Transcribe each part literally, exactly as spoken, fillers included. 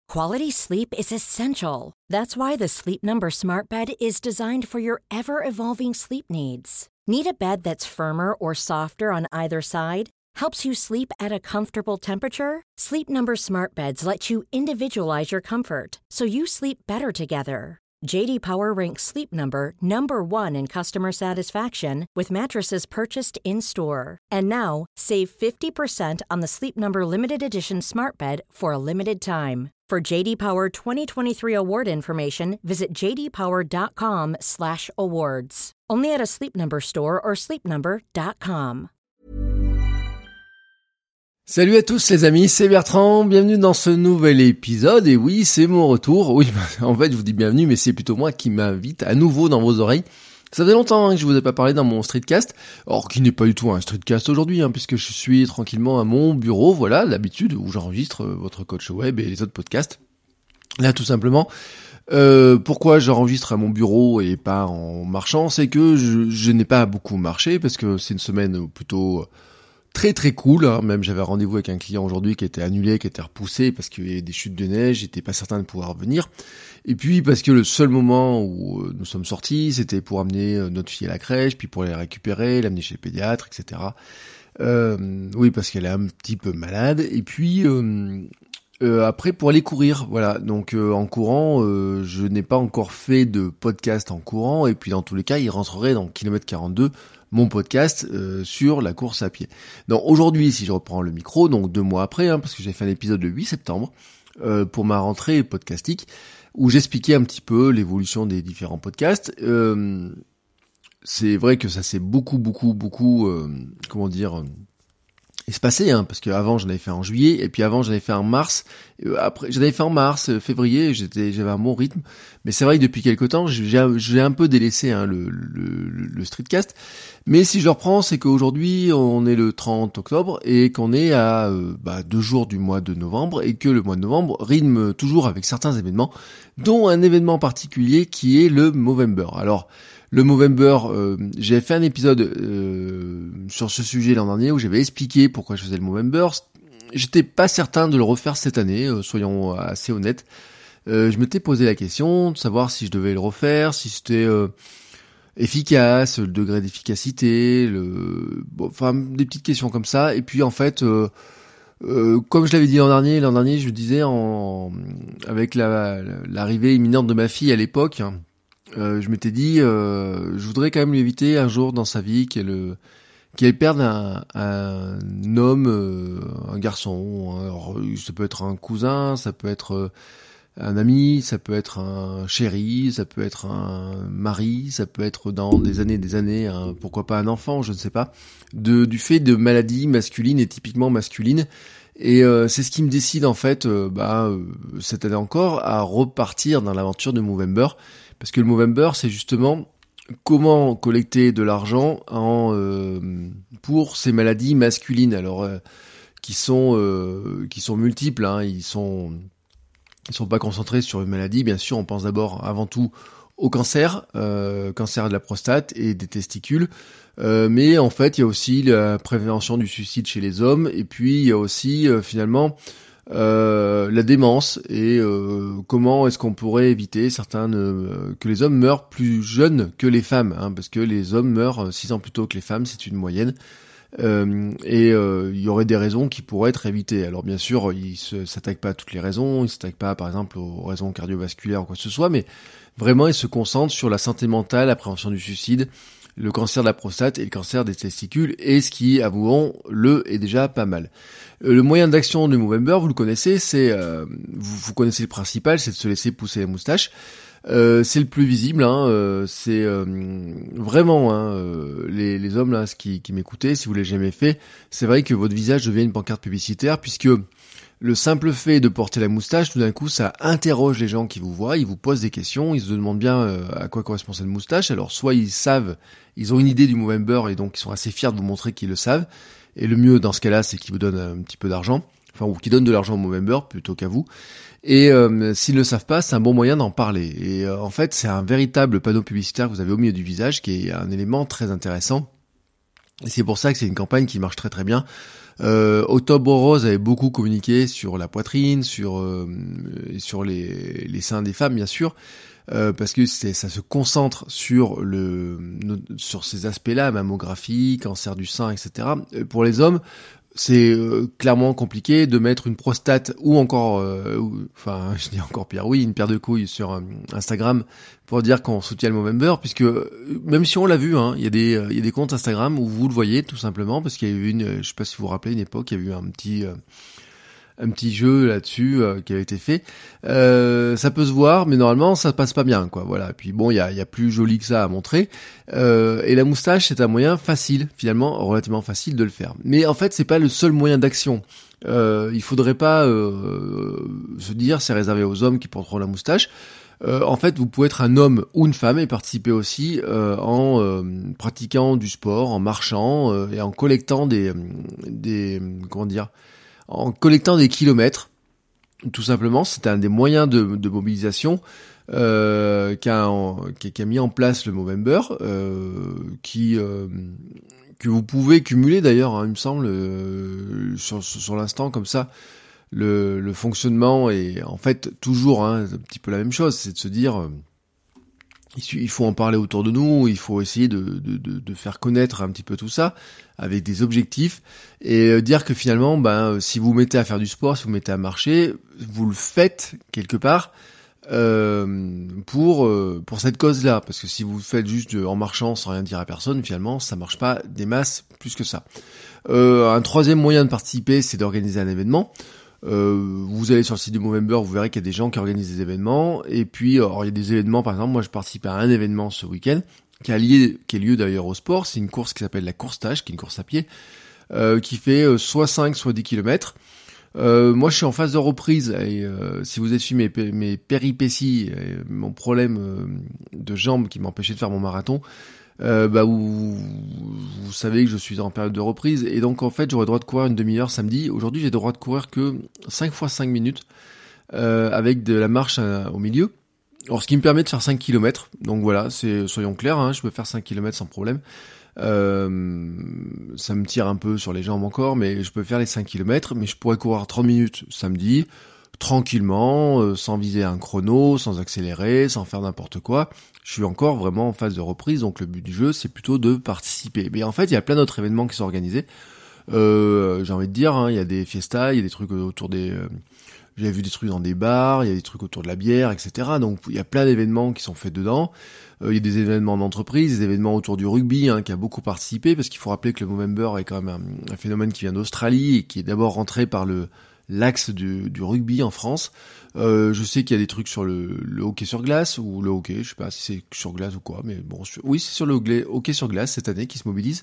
Quality sleep is essential. That's why the Sleep Number Smart Bed is designed for your ever-evolving sleep needs. Need a bed that's firmer or softer on either side? Helps you sleep at a comfortable temperature? Sleep Number Smart Beds let you individualize your comfort, so you sleep better together. J D Power ranks Sleep Number number one in customer satisfaction with mattresses purchased in-store. And now, save fifty percent on the Sleep Number Limited Edition Smart Bed for a limited time. For J D Power twenty twenty-three award information, visit j d power dot com slash awards. Only at a Sleep Number store or sleep number dot com. Salut à tous les amis, c'est Bertrand, bienvenue dans ce nouvel épisode, et oui, c'est mon retour, oui, en fait je vous dis bienvenue, mais c'est plutôt moi qui m'invite à nouveau dans vos oreilles. Ça faisait longtemps hein, que je vous ai pas parlé dans mon streetcast, or qui n'est pas du tout un streetcast aujourd'hui, hein, puisque je suis tranquillement à mon bureau, voilà, d'habitude, où j'enregistre votre coach web et les autres podcasts. Là tout simplement, euh, pourquoi j'enregistre à mon bureau et pas en marchant, c'est que je, je n'ai pas beaucoup marché, parce que c'est une semaine plutôt... très très cool, hein. Même j'avais rendez-vous avec un client aujourd'hui qui était annulé, qui était repoussé parce qu'il y avait des chutes de neige, j'étais pas certain de pouvoir venir. Et puis parce que le seul moment où nous sommes sortis, c'était pour amener notre fille à la crèche, puis pour aller la récupérer, l'amener chez le pédiatre, et cetera. Euh, oui, parce qu'elle est un petit peu malade. Et puis euh, euh, après pour aller courir, voilà. Donc euh, en courant, euh, je n'ai pas encore fait de podcast en courant. Et puis dans tous les cas, il rentrerait dans kilomètre quarante-deux. Mon podcast euh, sur la course à pied. Donc aujourd'hui, si je reprends le micro, donc deux mois après, hein, parce que j'ai fait un épisode le huit septembre, euh, pour ma rentrée podcastique, où j'expliquais un petit peu l'évolution des différents podcasts. Euh, c'est vrai que ça s'est beaucoup, beaucoup, beaucoup, euh, comment dire... espacé, hein, parce qu'avant j'en avais fait en juillet, et puis avant j'en avais fait en mars, euh, après j'en avais fait en mars, euh, février, j'étais, j'avais un bon rythme, mais c'est vrai que depuis quelque temps, j'ai, j'ai un peu délaissé hein, le, le, le streetcast, mais si je le reprends, c'est qu'aujourd'hui on est le trente octobre, et qu'on est à euh, bah, deux jours du mois de novembre, et que le mois de novembre rythme toujours avec certains événements, dont un événement particulier qui est le Movember. Alors, le Movember, euh, j'ai fait un épisode euh, sur ce sujet l'an dernier où j'avais expliqué pourquoi je faisais le Movember. J'étais pas certain de le refaire cette année, euh, soyons assez honnêtes. Euh, je m'étais posé la question de savoir si je devais le refaire, si c'était euh, efficace, le degré d'efficacité, le, bon, enfin des petites questions comme ça. Et puis en fait, euh, euh, comme je l'avais dit l'an dernier, l'an dernier je disais en avec la, l'arrivée imminente de ma fille à l'époque. Hein, Euh, je m'étais dit, euh, je voudrais quand même lui éviter un jour dans sa vie qu'elle euh, qu'elle perde un, un homme, euh, un garçon. Alors, ça peut être un cousin, ça peut être euh, un ami, ça peut être un chéri, ça peut être un mari, ça peut être dans des années, des années, un, pourquoi pas un enfant, je ne sais pas. De, du fait de maladies masculines et typiquement masculines. Et euh, c'est ce qui me décide en fait, euh, bah, euh, cette année encore, à repartir dans l'aventure de Movember. Parce que le Movember, c'est justement comment collecter de l'argent en euh, pour ces maladies masculines, alors euh, qui sont euh, qui sont multiples. Hein, ils sont ils sont pas concentrés sur une maladie. Bien sûr, on pense d'abord, avant tout, au cancer, euh, cancer de la prostate et des testicules. Euh, mais en fait, il y a aussi la prévention du suicide chez les hommes. Et puis il y a aussi euh, finalement Euh, la démence et euh, comment est-ce qu'on pourrait éviter certains euh, que les hommes meurent plus jeunes que les femmes, hein, parce que les hommes meurent six ans plus tôt que les femmes, c'est une moyenne. Euh, et euh, il y aurait des raisons qui pourraient être évitées. Alors bien sûr, ils ne s'attaquent pas à toutes les raisons, ils ne s'attaquent pas par exemple aux raisons cardiovasculaires ou quoi que ce soit, mais vraiment ils se concentrent sur la santé mentale, la prévention du suicide, le cancer de la prostate et le cancer des testicules, et ce qui, avouons, le est déjà pas mal. Le moyen d'action du Movember, vous le connaissez, c'est euh, vous, vous connaissez le principal, c'est de se laisser pousser la moustache. Euh, c'est le plus visible, hein, euh, c'est euh, vraiment hein, euh, les, les hommes là, qui, qui m'écoutaient, si vous l'avez jamais fait, c'est vrai que votre visage devient une pancarte publicitaire, puisque le simple fait de porter la moustache, tout d'un coup, ça interroge les gens qui vous voient, ils vous posent des questions, ils se demandent bien euh, à quoi correspond cette moustache. Alors soit ils savent, ils ont une idée du Movember et donc ils sont assez fiers de vous montrer qu'ils le savent. Et le mieux dans ce cas-là, c'est qu'ils vous donnent un petit peu d'argent, enfin ou qu'ils donnent de l'argent au Movember plutôt qu'à vous. Et euh, s'ils ne le savent pas, c'est un bon moyen d'en parler. Et euh, en fait, c'est un véritable panneau publicitaire que vous avez au milieu du visage, qui est un élément très intéressant. Et c'est pour ça que c'est une campagne qui marche très très bien. Euh, Octobre Rose avait beaucoup communiqué sur la poitrine, sur euh, sur les, les seins des femmes bien sûr, euh, parce que c'est, ça se concentre sur le sur ces aspects-là, mammographie, cancer du sein, et cetera. Pour les hommes, c'est euh, clairement compliqué de mettre une prostate ou encore, euh, ou, enfin, je dis encore pire, oui, une paire de couilles sur euh, Instagram pour dire qu'on soutient le Movember, puisque même si on l'a vu, hein, il y a des, il y a des comptes Instagram où vous le voyez tout simplement, parce qu'il y a eu une, je sais pas si vous vous rappelez, une époque, il y a eu un petit, euh, un petit jeu là-dessus euh, qui avait été fait. Euh, ça peut se voir, mais normalement ça passe pas bien, quoi. Voilà. Et puis bon, il y a, il y a plus joli que ça à montrer. Euh, et la moustache, c'est un moyen facile, finalement, relativement facile de le faire. Mais en fait, c'est pas le seul moyen d'action. Euh, il faudrait pas euh, se dire c'est réservé aux hommes qui porteront la moustache. Euh, en fait, vous pouvez être un homme ou une femme et participer aussi euh, en euh, pratiquant du sport, en marchant euh, et en collectant des, des comment dire, en collectant des kilomètres. Tout simplement, c'est un des moyens de, de mobilisation euh, qu'a, qu'a mis en place le Movember, euh, qui euh, que vous pouvez cumuler d'ailleurs, hein, il me semble, euh, sur, sur l'instant comme ça. Le, le fonctionnement est en fait toujours hein, un petit peu la même chose, c'est de se dire euh, il faut en parler autour de nous, il faut essayer de, de, de, de faire connaître un petit peu tout ça avec des objectifs et euh, dire que finalement ben, si vous vous mettez à faire du sport, si vous vous mettez à marcher, vous le faites quelque part euh, pour euh, pour cette cause-là, parce que si vous le faites juste en marchant sans rien dire à personne, finalement ça marche pas des masses plus que ça. Euh, un troisième moyen de participer, c'est d'organiser un événement. Euh, vous allez sur le site du Movember, vous verrez qu'il y a des gens qui organisent des événements, et puis alors, il y a des événements, par exemple, moi je participe à un événement ce week-end, qui a lié, qui est lieu d'ailleurs au sport, c'est une course qui s'appelle la course Tage, qui est une course à pied, euh, qui fait euh, soit cinq, soit dix kilomètres. Euh, moi je suis en phase de reprise, et euh, si vous avez suivi mes, mes péripéties, et mon problème euh, de jambes qui m'empêchait de faire mon marathon, Euh, bah vous, vous savez que je suis en période de reprise et donc en fait j'aurai le droit de courir une demi-heure samedi. Aujourd'hui j'ai le droit de courir que cinq fois cinq minutes euh, avec de la marche à, au milieu. Alors ce qui me permet de faire cinq kilomètres. Donc voilà, c'est soyons clairs, hein, je peux faire cinq kilomètres sans problème. Euh, ça me tire un peu sur les jambes encore, mais je peux faire les cinq kilomètres, mais je pourrais courir trente minutes samedi, tranquillement, euh, sans viser un chrono, sans accélérer, sans faire n'importe quoi. Je suis encore vraiment en phase de reprise, donc le but du jeu, c'est plutôt de participer. Mais en fait, il y a plein d'autres événements qui sont organisés. Euh, j'ai envie de dire, hein, il y a des fiestas, il y a des trucs autour des... Euh, j'ai vu des trucs dans des bars, il y a des trucs autour de la bière, et cetera. Donc il y a plein d'événements qui sont faits dedans. Euh, il y a des événements d'entreprise, des événements autour du rugby, hein, qui a beaucoup participé, parce qu'il faut rappeler que le Movember est quand même un, un phénomène qui vient d'Australie et qui est d'abord rentré par le l'axe du, du rugby en France. Euh, je sais qu'il y a des trucs sur le, le hockey sur glace, ou le hockey, je sais pas si c'est sur glace ou quoi, mais bon, sur, oui, c'est sur le hockey sur glace cette année qui se mobilise.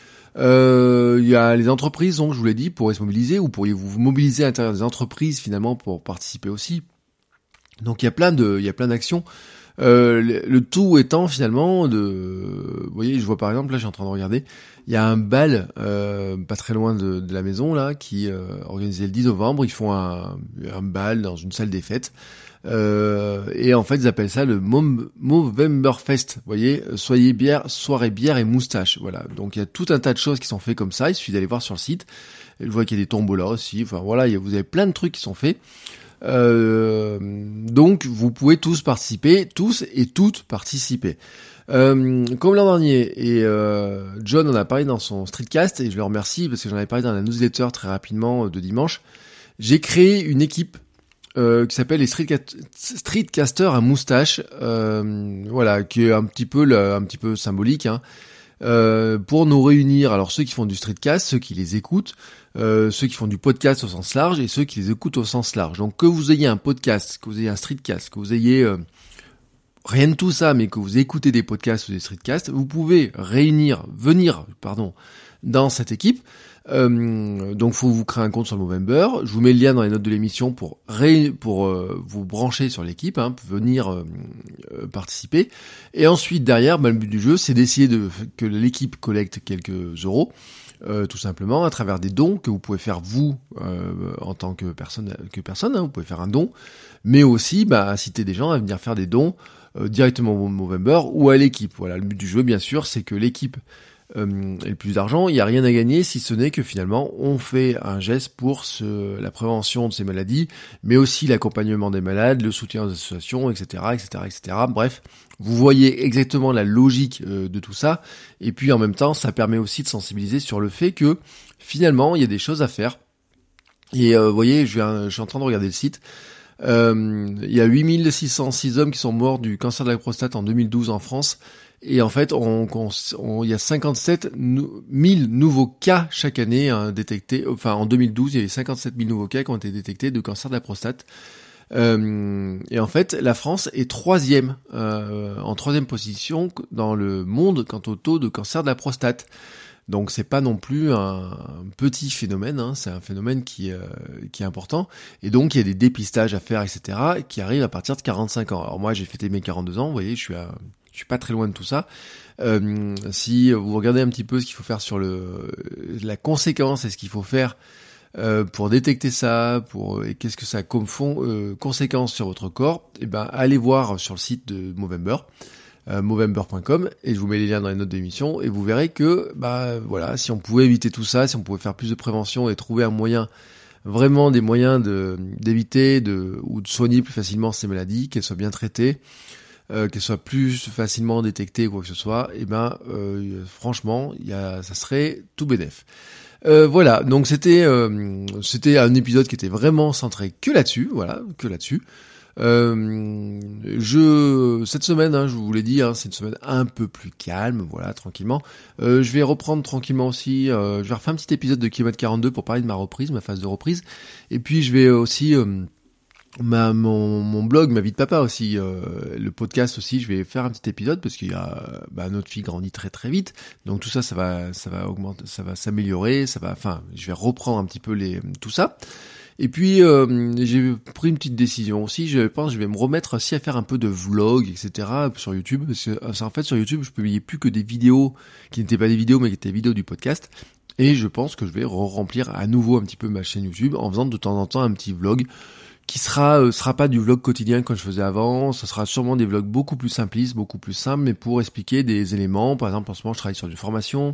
Euh, il y a les entreprises, donc je vous l'ai dit, pourraient se mobiliser, ou pourriez-vous vous mobiliser à l'intérieur des entreprises finalement pour participer aussi. Donc il y a plein de, il y a plein d'actions. Euh, le, le tout étant finalement de, vous voyez, je vois par exemple là, je suis en train de regarder, il y a un bal euh, pas très loin de, de la maison là, qui euh, organisé le dix novembre. Ils font un, un bal dans une salle des fêtes. Euh, et en fait ils appellent ça le Movemberfest, vous voyez, soyez bière, soirée bière et moustache, voilà. Donc il y a tout un tas de choses qui sont faites comme ça, il suffit d'aller voir sur le site. Je vois qu'il y a des tombolas aussi, enfin voilà, il y a, vous avez plein de trucs qui sont faits. Euh, donc vous pouvez tous participer, tous et toutes participer. Euh, comme l'an dernier, et euh, John en a parlé dans son streetcast, et je le remercie parce que j'en avais parlé dans la newsletter très rapidement de dimanche, j'ai créé une équipe Euh, qui s'appelle les Streetcast- Streetcasters à moustache, euh, voilà, qui est un petit peu le, un petit peu symbolique, hein, euh, pour nous réunir. Alors ceux qui font du streetcast, ceux qui les écoutent, euh, ceux qui font du podcast au sens large et ceux qui les écoutent au sens large. Donc que vous ayez un podcast, que vous ayez un streetcast, que vous ayez euh, rien de tout ça, mais que vous écoutez des podcasts ou des streetcasts, vous pouvez réunir, venir, pardon, dans cette équipe. Euh, donc faut vous créer un compte sur le Movember. Je vous mets le lien dans les notes de l'émission pour ré, pour euh, vous brancher sur l'équipe, hein, pour venir euh, euh, participer. Et ensuite derrière, bah, le but du jeu, c'est d'essayer de que l'équipe collecte quelques euros, euh, tout simplement à travers des dons que vous pouvez faire vous euh, en tant que personne, que personne. Hein, vous pouvez faire un don, mais aussi bah, inciter des gens à venir faire des dons euh, directement au Movember ou à l'équipe. Voilà, le but du jeu, bien sûr, c'est que l'équipe euh, et le plus d'argent, il n'y a rien à gagner si ce n'est que finalement on fait un geste pour ce, la prévention de ces maladies, mais aussi l'accompagnement des malades, le soutien aux associations, et cetera, et cetera, et cetera. Bref, vous voyez exactement la logique euh, de tout ça, et puis en même temps, ça permet aussi de sensibiliser sur le fait que finalement, il y a des choses à faire. Et euh, vous voyez, je, viens, je suis en train de regarder le site. Euh, il y a huit mille six cent six hommes qui sont morts du cancer de la prostate en deux mille douze en France. Et en fait, on, on, on, il y a cinquante-sept mille nouveaux cas chaque année hein, détectés. Enfin, en deux mille douze, il y avait cinquante-sept mille nouveaux cas qui ont été détectés de cancer de la prostate. Euh, et en fait, la France est troisième, euh, en troisième position dans le monde quant au taux de cancer de la prostate. Donc c'est pas non plus un petit phénomène, hein, c'est un phénomène qui, euh, qui est important. Et donc il y a des dépistages à faire, et cetera, qui arrivent à partir de quarante-cinq ans. Alors moi j'ai fêté mes quarante-deux ans, vous voyez, je suis, à, je suis pas très loin de tout ça. Euh, si vous regardez un petit peu ce qu'il faut faire sur le la conséquence et ce qu'il faut faire euh, pour détecter ça, pour et qu'est-ce que ça a comme fond, euh, conséquence sur votre corps, et ben allez voir sur le site de Movember. Euh, movember point com et je vous mets les liens dans les notes d'émission et vous verrez que bah voilà, si on pouvait éviter tout ça, si on pouvait faire plus de prévention et trouver un moyen, vraiment des moyens de d'éviter de ou de soigner plus facilement ces maladies, qu'elles soient bien traitées, euh, qu'elles soient plus facilement détectées ou quoi que ce soit, et ben euh, franchement, il y a ça serait tout bénef. Euh, voilà, donc c'était euh, c'était un épisode qui était vraiment centré que là-dessus, voilà, que là-dessus. Euh, je cette semaine, hein, je vous l'ai dit, hein, c'est une semaine un peu plus calme, voilà, tranquillement. Euh, je vais reprendre tranquillement aussi. Euh, je vais refaire un petit épisode de kilomètre quarante-deux pour parler de ma reprise, ma phase de reprise. Et puis je vais aussi euh, ma mon mon blog, ma vie de papa aussi, euh, le podcast aussi. Je vais faire un petit épisode parce qu'il y a bah, notre fille grandit très très vite, donc tout ça, ça va ça va augmenter, ça va s'améliorer, ça va. Enfin, je vais reprendre un petit peu les tout ça. Et puis euh, j'ai pris une petite décision aussi, je pense que je vais me remettre aussi à faire un peu de vlog, et cetera sur YouTube, parce que en fait sur YouTube je publiais plus que des vidéos qui n'étaient pas des vidéos mais qui étaient des vidéos du podcast, et je pense que je vais re-remplir à nouveau un petit peu ma chaîne YouTube en faisant de temps en temps un petit vlog qui sera euh, sera pas du vlog quotidien comme je faisais avant, ce sera sûrement des vlogs beaucoup plus simplistes, beaucoup plus simples, mais pour expliquer des éléments. Par exemple en ce moment je travaille sur une formation.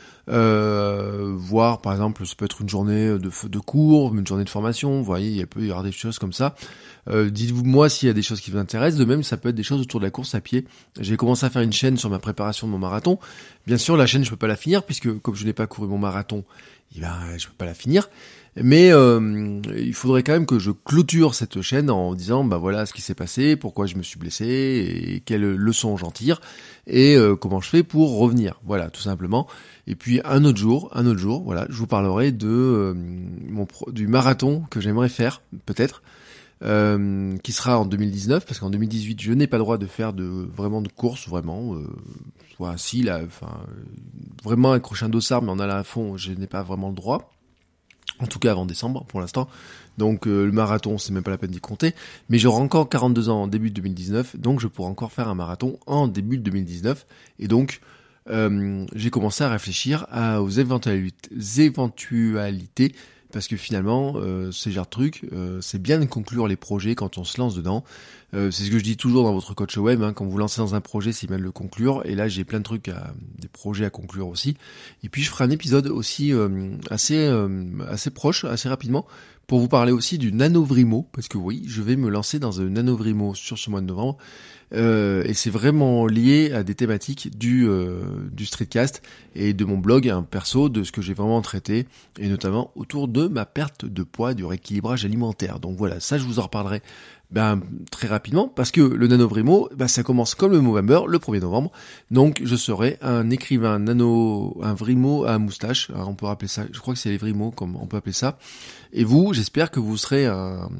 Euh, voir par exemple, ça peut être une journée de, de cours, une journée de formation, vous voyez, il peut y avoir des choses comme ça. Euh, dites-vous moi s'il y a des choses qui vous intéressent, de même ça peut être des choses autour de la course à pied. J'ai commencé à faire une chaîne sur ma préparation de mon marathon. Bien sûr la chaîne je peux pas la finir puisque comme je n'ai pas couru mon marathon, eh ben, je peux pas la finir. Mais euh, il faudrait quand même que je clôture cette chaîne en disant bah voilà ce qui s'est passé, pourquoi je me suis blessé et quelles leçons j'en tire et euh, comment je fais pour revenir. Voilà, tout simplement. Et puis un autre jour, un autre jour, voilà, je vous parlerai de euh, mon pro- du marathon que j'aimerais faire peut-être, euh, qui sera en deux mille dix-neuf parce qu'en deux mille dix-huit je n'ai pas le droit de faire de vraiment de course vraiment. Euh, soit si là, enfin vraiment accrocher un dossard mais en allant à fond, je n'ai pas vraiment le droit. En tout cas avant décembre pour l'instant. Donc euh, le marathon, c'est même pas la peine d'y compter. Mais j'aurai encore quarante-deux ans en début de deux mille dix-neuf, donc je pourrai encore faire un marathon en début de deux mille dix-neuf. Et donc euh, j'ai commencé à réfléchir à, aux éventualités, éventualités parce que finalement, euh, ce genre de truc, euh, c'est bien de conclure les projets quand on se lance dedans. Euh, c'est ce que je dis toujours dans votre coach web, hein, quand vous lancez dans un projet, c'est bien de le conclure. Et là, j'ai plein de trucs, à, des projets à conclure aussi. Et puis, je ferai un épisode aussi euh, assez euh, assez proche, assez rapidement, pour vous parler aussi du Nanovrimo, parce que oui, je vais me lancer dans un Nanovrimo sur ce mois de novembre. Euh, et c'est vraiment lié à des thématiques du euh, du streetcast et de mon blog, un perso, de ce que j'ai vraiment traité, et notamment autour de ma perte de poids, du rééquilibrage alimentaire. Donc voilà, ça je vous en reparlerai ben, très rapidement, parce que le Nanovrimo, ben, ça commence comme le Movember, le premier novembre, donc je serai un écrivain nano, un vrimo à moustache, on peut appeler ça, je crois que c'est les vrimo, comme on peut appeler ça, et vous, j'espère que vous serez un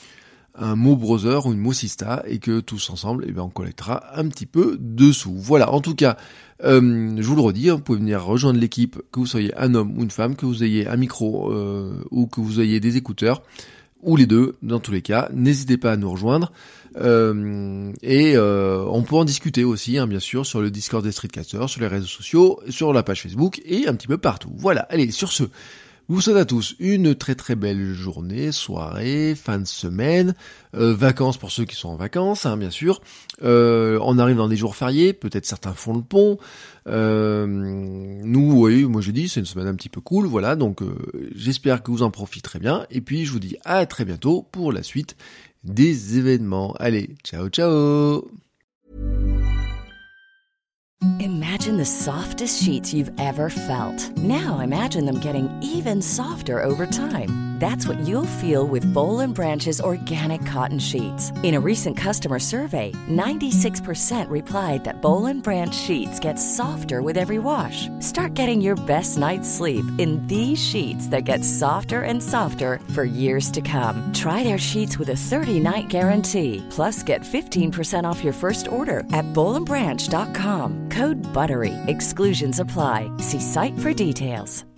un mot brother ou une mossista et que tous ensemble, eh ben, on collectera un petit peu dessous. Voilà, en tout cas, euh, je vous le redis, hein, vous pouvez venir rejoindre l'équipe, que vous soyez un homme ou une femme, que vous ayez un micro euh, ou que vous ayez des écouteurs, ou les deux, dans tous les cas, n'hésitez pas à nous rejoindre. Euh, et euh, on peut en discuter aussi, hein, bien sûr, sur le Discord des Streetcasters, sur les réseaux sociaux, sur la page Facebook et un petit peu partout. Voilà, allez, sur ce, Je vous souhaite à tous une très très belle journée, soirée, fin de semaine, euh, vacances pour ceux qui sont en vacances, hein, bien sûr. Euh, on arrive dans des jours fériés, peut-être certains font le pont. Euh, nous, oui, moi je dis, c'est une semaine un petit peu cool, voilà. Donc euh, j'espère que vous en profiterez bien. Et puis je vous dis à très bientôt pour la suite des événements. Allez, ciao ciao. Imagine the softest sheets you've ever felt. Now imagine them getting even softer over time. That's what you'll feel with Boll and Branch's organic cotton sheets. In a recent customer survey, ninety-six percent replied that Boll and Branch sheets get softer with every wash. Start getting your best night's sleep in these sheets that get softer and softer for years to come. Try their sheets with a thirty-night guarantee. Plus, get fifteen percent off your first order at boll and branch dot com. Code BUTTERY. Exclusions apply. See site for details.